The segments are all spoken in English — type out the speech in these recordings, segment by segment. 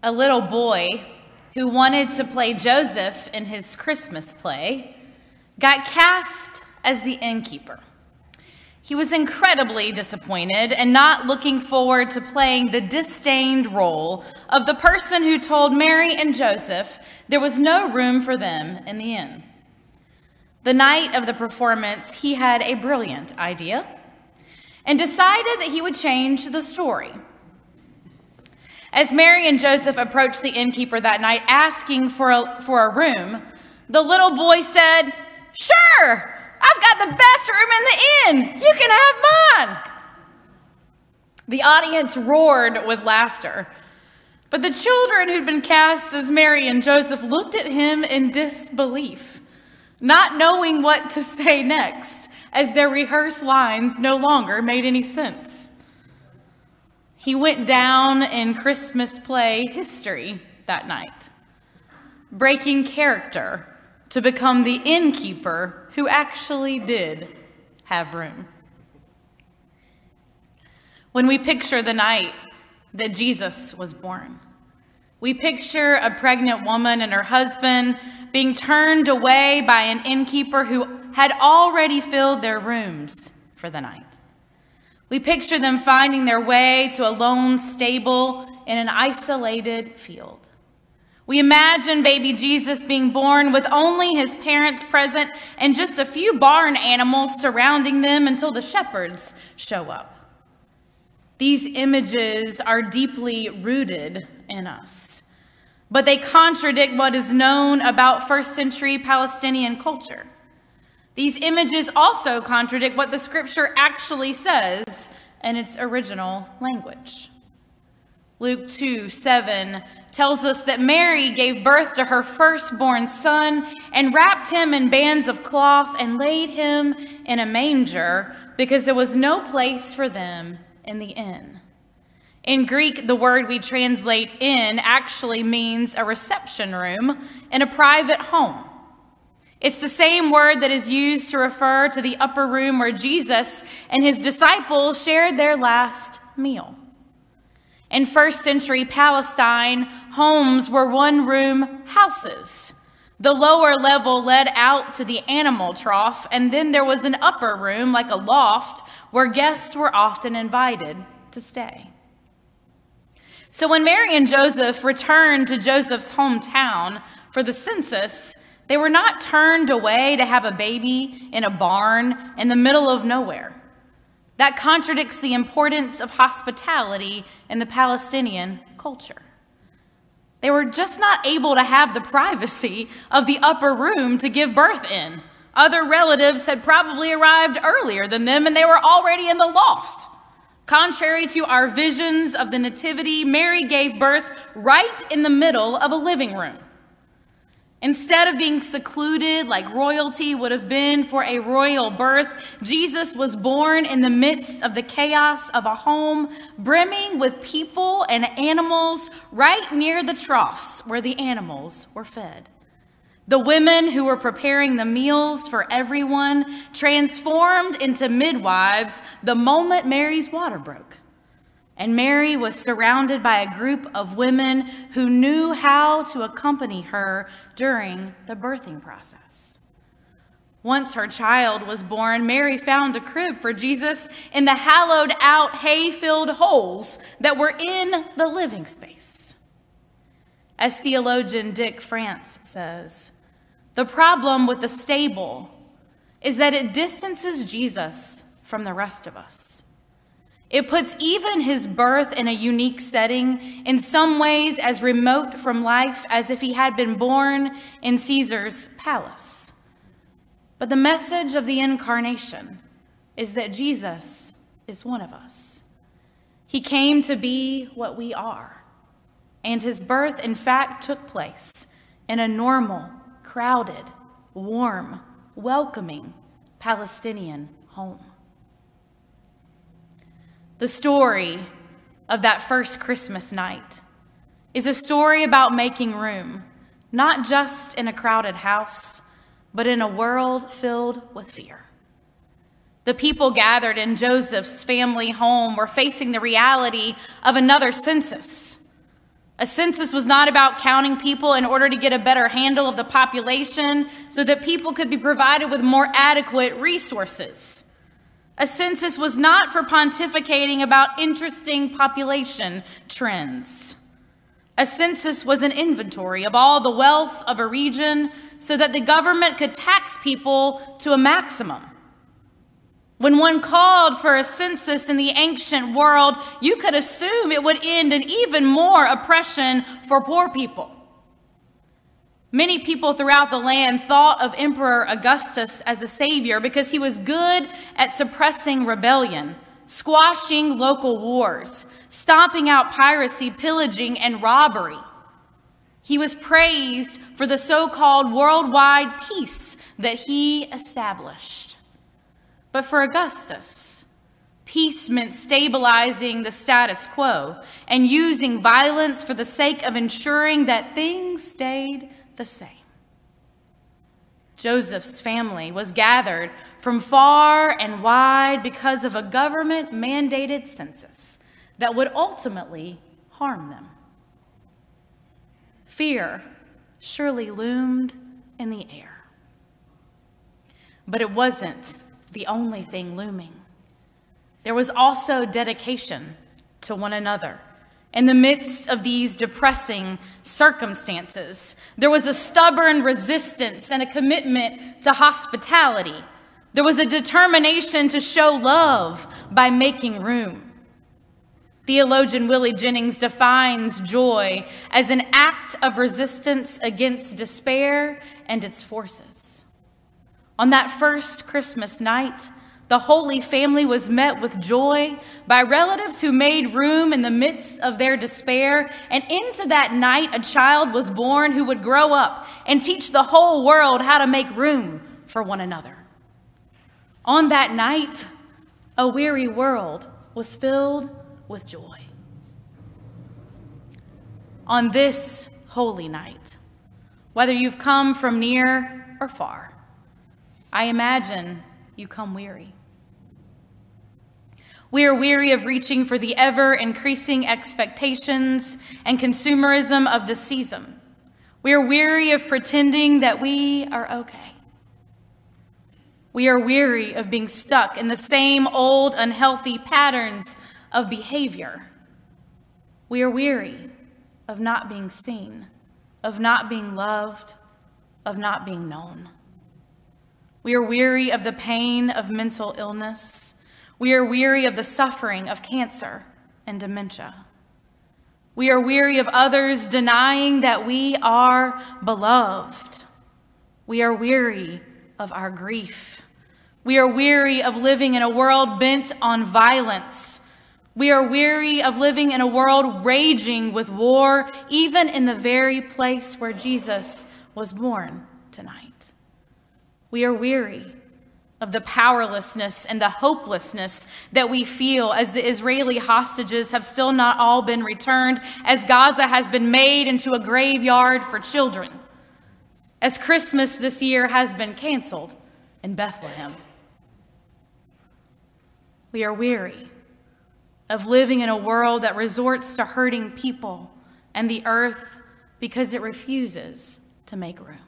A little boy who wanted to play Joseph in his Christmas play got cast as the innkeeper. He was incredibly disappointed and not looking forward to playing the disdained role of the person who told Mary and Joseph there was no room for them in the inn. The night of the performance, he had a brilliant idea and decided that he would change the story. As Mary and Joseph approached the innkeeper that night asking for a room, the little boy said, "Sure! I've got the best room in the inn. You can have mine." The audience roared with laughter, but the children who'd been cast as Mary and Joseph looked at him in disbelief, not knowing what to say next, as their rehearsed lines no longer made any sense. He went down in Christmas play history that night, breaking character to become the innkeeper who actually did have room. When we picture the night that Jesus was born, we picture a pregnant woman and her husband being turned away by an innkeeper who had already filled their rooms for the night. We picture them finding their way to a lone stable in an isolated field. We imagine baby Jesus being born with only his parents present and just a few barn animals surrounding them until the shepherds show up. These images are deeply rooted in us, but they contradict what is known about first-century Palestinian culture. These images also contradict what the scripture actually says in its original language. Luke 2:7 tells us that Mary gave birth to her firstborn son and wrapped him in bands of cloth and laid him in a manger because there was no place for them in the inn. In Greek, the word we translate inn actually means a reception room in a private home. It's the same word that is used to refer to the upper room where Jesus and his disciples shared their last meal. In first-century Palestine, homes were one-room houses. The lower level led out to the animal trough, and then there was an upper room, like a loft, where guests were often invited to stay. So when Mary and Joseph returned to Joseph's hometown for the census, they were not turned away to have a baby in a barn in the middle of nowhere. That contradicts the importance of hospitality in the Palestinian culture. They were just not able to have the privacy of the upper room to give birth in. Other relatives had probably arrived earlier than them, and they were already in the loft. Contrary to our visions of the Nativity, Mary gave birth right in the middle of a living room. Instead of being secluded like royalty would have been for a royal birth, Jesus was born in the midst of the chaos of a home brimming with people and animals right near the troughs where the animals were fed. The women who were preparing the meals for everyone transformed into midwives the moment Mary's water broke. And Mary was surrounded by a group of women who knew how to accompany her during the birthing process. Once her child was born, Mary found a crib for Jesus in the hollowed-out, hay-filled holes that were in the living space. As theologian Dick France says, the problem with the stable is that it distances Jesus from the rest of us. It puts even his birth in a unique setting, in some ways as remote from life as if he had been born in Caesar's palace. But the message of the incarnation is that Jesus is one of us. He came to be what we are, and his birth, in fact, took place in a normal, crowded, warm, welcoming Palestinian home. The story of that first Christmas night is a story about making room, not just in a crowded house, but in a world filled with fear. The people gathered in Joseph's family home were facing the reality of another census. A census was not about counting people in order to get a better handle of the population so that people could be provided with more adequate resources. A census was not for pontificating about interesting population trends. A census was an inventory of all the wealth of a region so that the government could tax people to a maximum. When one called for a census in the ancient world, you could assume it would end in even more oppression for poor people. Many people throughout the land thought of Emperor Augustus as a savior because he was good at suppressing rebellion, squashing local wars, stomping out piracy, pillaging, and robbery. He was praised for the so-called worldwide peace that he established. But for Augustus, peace meant stabilizing the status quo and using violence for the sake of ensuring that things stayed the same. Joseph's family was gathered from far and wide because of a government-mandated census that would ultimately harm them. Fear surely loomed in the air. But it wasn't the only thing looming. There was also dedication to one another. In the midst of these depressing circumstances, there was a stubborn resistance and a commitment to hospitality. There was a determination to show love by making room. Theologian Willie Jennings defines joy as an act of resistance against despair and its forces. On that first Christmas night, the Holy Family was met with joy by relatives who made room in the midst of their despair, and into that night a child was born who would grow up and teach the whole world how to make room for one another. On that night, a weary world was filled with joy. On this holy night, whether you've come from near or far, I imagine you come weary. We are weary of reaching for the ever-increasing expectations and consumerism of the season. We are weary of pretending that we are okay. We are weary of being stuck in the same old unhealthy patterns of behavior. We are weary of not being seen, of not being loved, of not being known. We are weary of the pain of mental illness. We are weary of the suffering of cancer and dementia. We are weary of others denying that we are beloved. We are weary of our grief. We are weary of living in a world bent on violence. We are weary of living in a world raging with war, even in the very place where Jesus was born tonight. We are weary of the powerlessness and the hopelessness that we feel as the Israeli hostages have still not all been returned, as Gaza has been made into a graveyard for children, as Christmas this year has been canceled in Bethlehem. We are weary of living in a world that resorts to hurting people and the earth because it refuses to make room.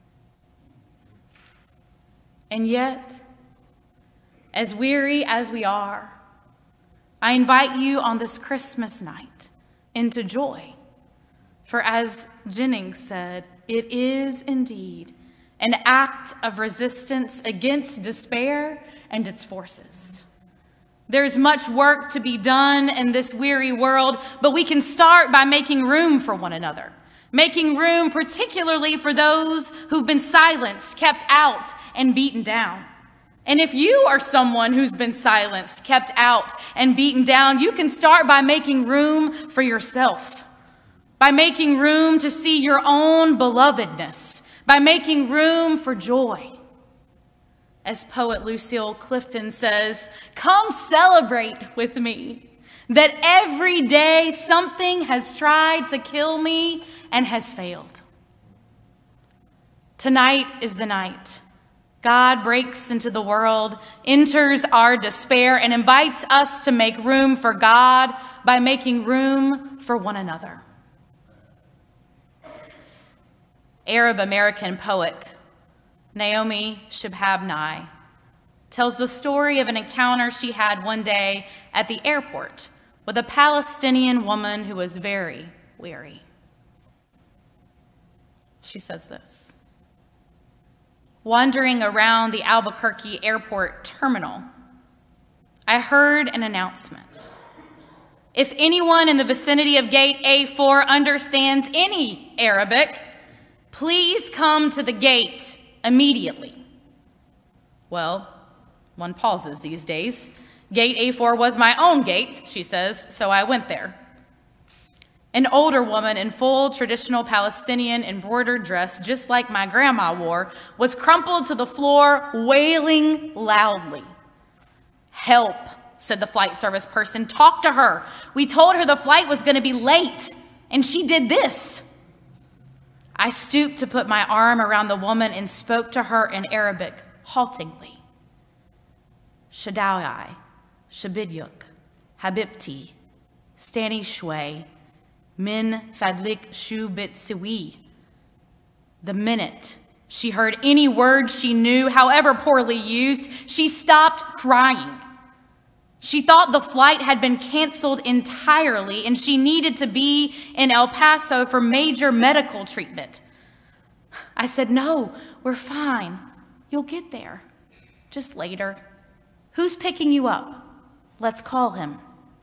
And yet, as weary as we are, I invite you on this Christmas night into joy. For as Jennings said, it is indeed an act of resistance against despair and its forces. There's much work to be done in this weary world, but we can start by making room for one another. Making room particularly for those who've been silenced, kept out, and beaten down. And if you are someone who's been silenced, kept out, and beaten down, you can start by making room for yourself, by making room to see your own belovedness, by making room for joy. As poet Lucille Clifton says, "Come celebrate with me that every day something has tried to kill me and has failed." Tonight is the night God breaks into the world, enters our despair, and invites us to make room for God by making room for one another. Arab-American poet, Naomi Shihab tells the story of an encounter she had one day at the airport with a Palestinian woman who was very weary. She says this: "Wandering around the Albuquerque airport terminal, I heard an announcement. If anyone in the vicinity of gate A4 understands any Arabic, please come to the gate immediately." Well, one pauses these days. Gate A4 was my own gate, she says, so I went there. An older woman in full traditional Palestinian embroidered dress, just like my grandma wore, was crumpled to the floor, wailing loudly. "Help," said the flight service person. "Talk to her. We told her the flight was going to be late, and she did this." I stooped to put my arm around the woman and spoke to her in Arabic, haltingly. "Shadawi, Shabidyuk, Habibti, Stani Shway, Min Fadlik Shu Bit Siwi." The minute she heard any word she knew, however poorly used, she stopped crying. She thought the flight had been canceled entirely and she needed to be in El Paso for major medical treatment. I said, "No, we're fine. You'll get there. Just later. Who's picking you up? Let's call him."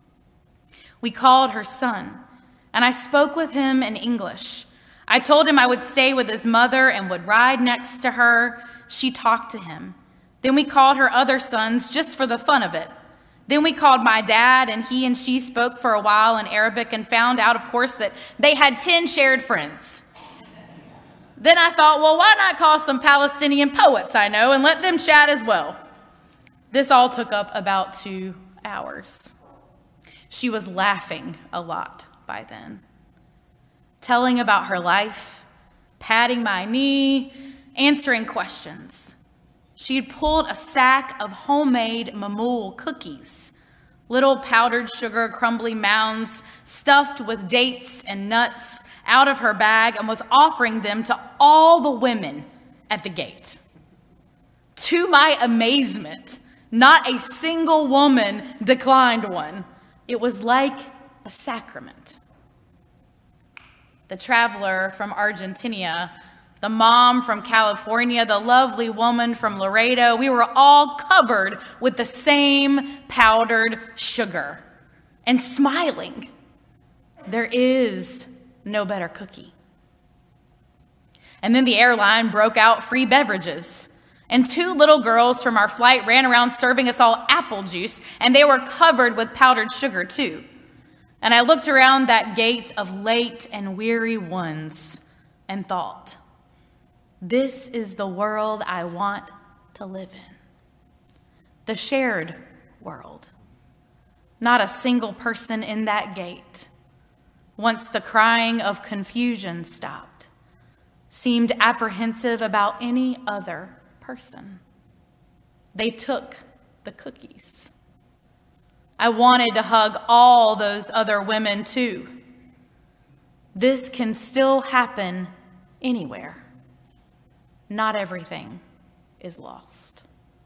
We called her son, and I spoke with him in English. I told him I would stay with his mother and would ride next to her. She talked to him. Then we called her other sons just for the fun of it. Then we called my dad, and he and she spoke for a while in Arabic and found out, of course, that they had 10 shared friends. Then I thought, well, why not call some Palestinian poets I know and let them chat as well? This all took up about 2 hours. She was laughing a lot by then, telling about her life, patting my knee, answering questions. She had pulled a sack of homemade mamoul cookies, little powdered sugar crumbly mounds stuffed with dates and nuts, out of her bag and was offering them to all the women at the gate. To my amazement, not a single woman declined one. It was like a sacrament. The traveler from Argentina, the mom from California, the lovely woman from Laredo, we were all covered with the same powdered sugar and smiling. There is no better cookie. And then the airline broke out free beverages, and 2 little girls from our flight ran around serving us all apple juice, and they were covered with powdered sugar too. And I looked around that gate of late and weary ones and thought, this is the world I want to live in. The shared world. Not a single person in that gate, once the crying of confusion stopped, seemed apprehensive about any other person. They took the cookies. I wanted to hug all those other women too. This can still happen anywhere. Not everything is lost.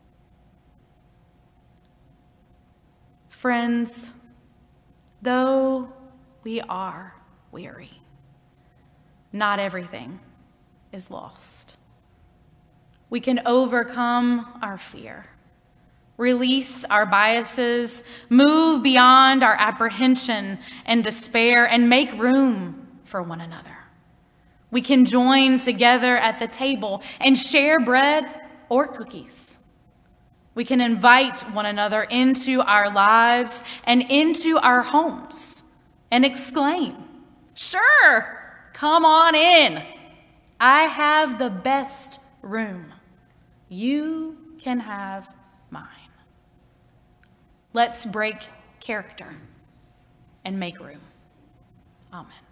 Friends, though we are weary, not everything is lost. We can overcome our fear, release our biases, move beyond our apprehension and despair, and make room for one another. We can join together at the table and share bread or cookies. We can invite one another into our lives and into our homes and exclaim, "Sure, come on in. I have the best room. You can have mine." Let's break character and make room. Amen.